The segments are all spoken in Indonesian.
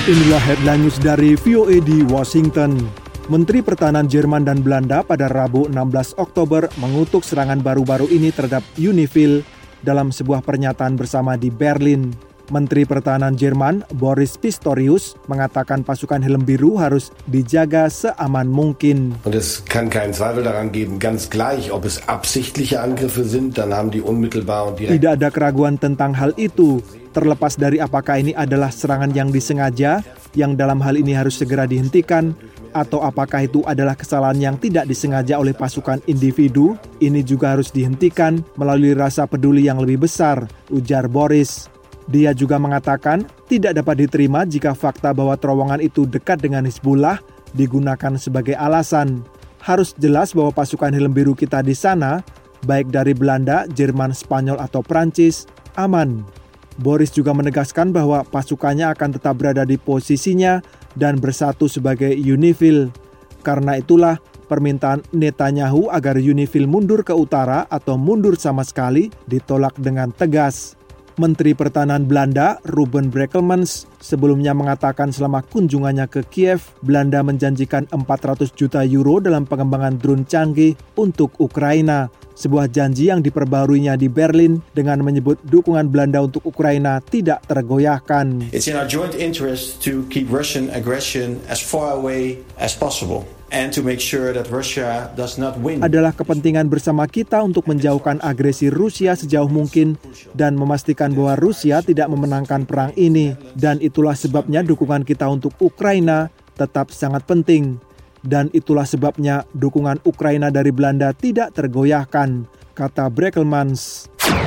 Inilah headline news dari VOA di Washington. Menteri Pertahanan Jerman dan Belanda pada Rabu 16 Oktober mengutuk serangan baru-baru ini terhadap UNIFIL dalam sebuah pernyataan bersama di Berlin. Menteri Pertahanan Jerman, Boris Pistorius, mengatakan pasukan helm biru harus dijaga seaman mungkin. Und es kann keinen Zweifel daran geben, ganz gleich, ob es absichtliche Angriffe sind, dann haben die unmittelbar und direkt... Tidak ada keraguan tentang hal itu, terlepas dari apakah ini adalah serangan yang disengaja, yang dalam hal ini harus segera dihentikan, atau apakah itu adalah kesalahan yang tidak disengaja oleh pasukan individu, ini juga harus dihentikan melalui rasa peduli yang lebih besar, ujar Boris. Dia juga mengatakan tidak dapat diterima jika fakta bahwa terowongan itu dekat dengan Hizbullah digunakan sebagai alasan. Harus jelas bahwa pasukan helm biru kita di sana, baik dari Belanda, Jerman, Spanyol, atau Prancis, aman. Boris juga menegaskan bahwa pasukannya akan tetap berada di posisinya dan bersatu sebagai UNIFIL. Karena itulah permintaan Netanyahu agar UNIFIL mundur ke utara atau mundur sama sekali ditolak dengan tegas. Menteri Pertahanan Belanda, Ruben Brekelmans, sebelumnya mengatakan selama kunjungannya ke Kiev, Belanda menjanjikan 400 juta euro dalam pengembangan drone canggih untuk Ukraina. Sebuah janji yang diperbaharuinya di Berlin dengan menyebut dukungan Belanda untuk Ukraina tidak tergoyahkan. It's in our joint interest to keep Russian aggression as far away as possible. And to make sure that Russia does not win. Adalah kepentingan bersama kita untuk menjauhkan agresi Rusia sejauh mungkin dan memastikan bahwa Rusia tidak memenangkan perang ini. Dan itulah sebabnya dukungan kita untuk Ukraina tetap sangat penting. Dan itulah sebabnya dukungan Ukraina dari Belanda tidak tergoyahkan, kata Brekelmans.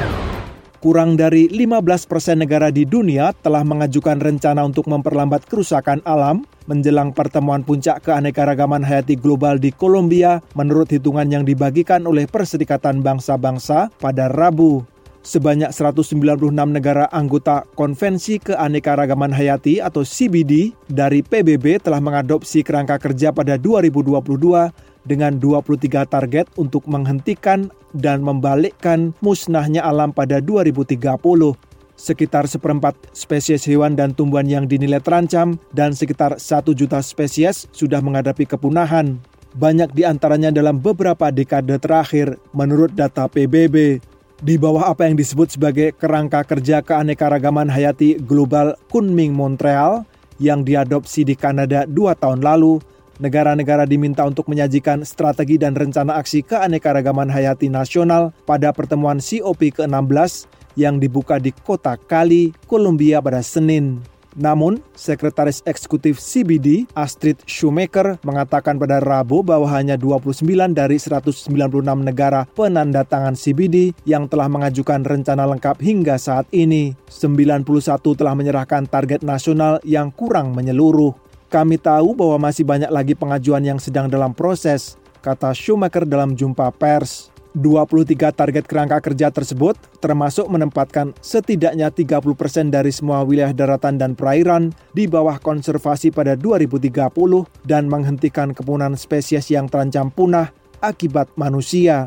Kurang dari 15% negara di dunia telah mengajukan rencana untuk memperlambat kerusakan alam menjelang pertemuan puncak keanekaragaman hayati global di Kolombia menurut hitungan yang dibagikan oleh Perserikatan Bangsa-Bangsa pada Rabu. Sebanyak 196 negara anggota Konvensi Keanekaragaman Hayati atau CBD dari PBB telah mengadopsi kerangka kerja pada 2022 dengan 23 target untuk menghentikan dan membalikkan musnahnya alam pada 2030. Sekitar seperempat spesies hewan dan tumbuhan yang dinilai terancam dan sekitar 1 juta spesies sudah menghadapi kepunahan. Banyak di antaranya dalam beberapa dekade terakhir menurut data PBB. Di bawah apa yang disebut sebagai Kerangka Kerja Keanekaragaman Hayati Global Kunming-Montreal yang diadopsi di Kanada 2 tahun lalu, negara-negara diminta untuk menyajikan strategi dan rencana aksi keanekaragaman hayati nasional pada pertemuan COP ke-16 yang dibuka di kota Cali, Kolombia pada Senin. Namun, Sekretaris Eksekutif CBD, Astrid Schumacher, mengatakan pada Rabu bahwa hanya 29 dari 196 negara penandatangan CBD yang telah mengajukan rencana lengkap hingga saat ini. 91 telah menyerahkan target nasional yang kurang menyeluruh. Kami tahu bahwa masih banyak lagi pengajuan yang sedang dalam proses, kata Schumacher dalam jumpa pers. 23 target kerangka kerja tersebut termasuk menempatkan setidaknya 30% dari semua wilayah daratan dan perairan di bawah konservasi pada 2030 dan menghentikan kepunahan spesies yang terancam punah akibat manusia.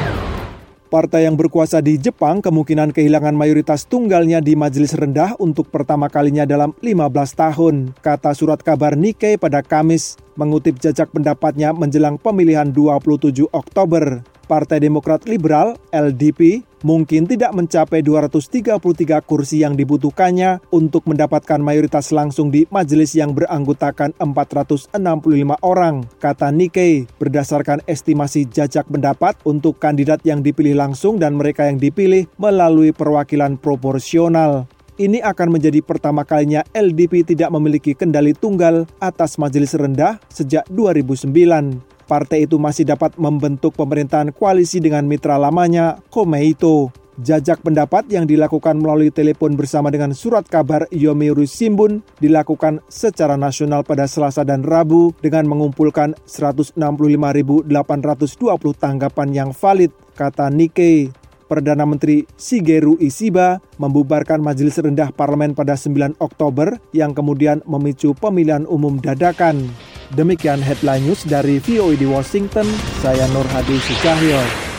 Partai yang berkuasa di Jepang kemungkinan kehilangan mayoritas tunggalnya di majelis rendah untuk pertama kalinya dalam 15 tahun, kata surat kabar Nikkei pada Kamis, mengutip jajak pendapatnya menjelang pemilihan 27 Oktober. Partai Demokrat Liberal, LDP, mungkin tidak mencapai 233 kursi yang dibutuhkannya untuk mendapatkan mayoritas langsung di majelis yang beranggotakan 465 orang, kata Nikkei, berdasarkan estimasi jajak pendapat untuk kandidat yang dipilih langsung dan mereka yang dipilih melalui perwakilan proporsional. Ini akan menjadi pertama kalinya LDP tidak memiliki kendali tunggal atas majelis rendah sejak 2009. Partai itu masih dapat membentuk pemerintahan koalisi dengan mitra lamanya, Komeito. Jajak pendapat yang dilakukan melalui telepon bersama dengan surat kabar Yomiuri Shimbun dilakukan secara nasional pada Selasa dan Rabu dengan mengumpulkan 165.820 tanggapan yang valid, kata Nikkei. Perdana Menteri Shigeru Ishiba membubarkan majelis rendah parlemen pada 9 Oktober yang kemudian memicu pemilihan umum dadakan. Demikian headline news dari VOA di Washington, saya Nur Hadi Sucahyo.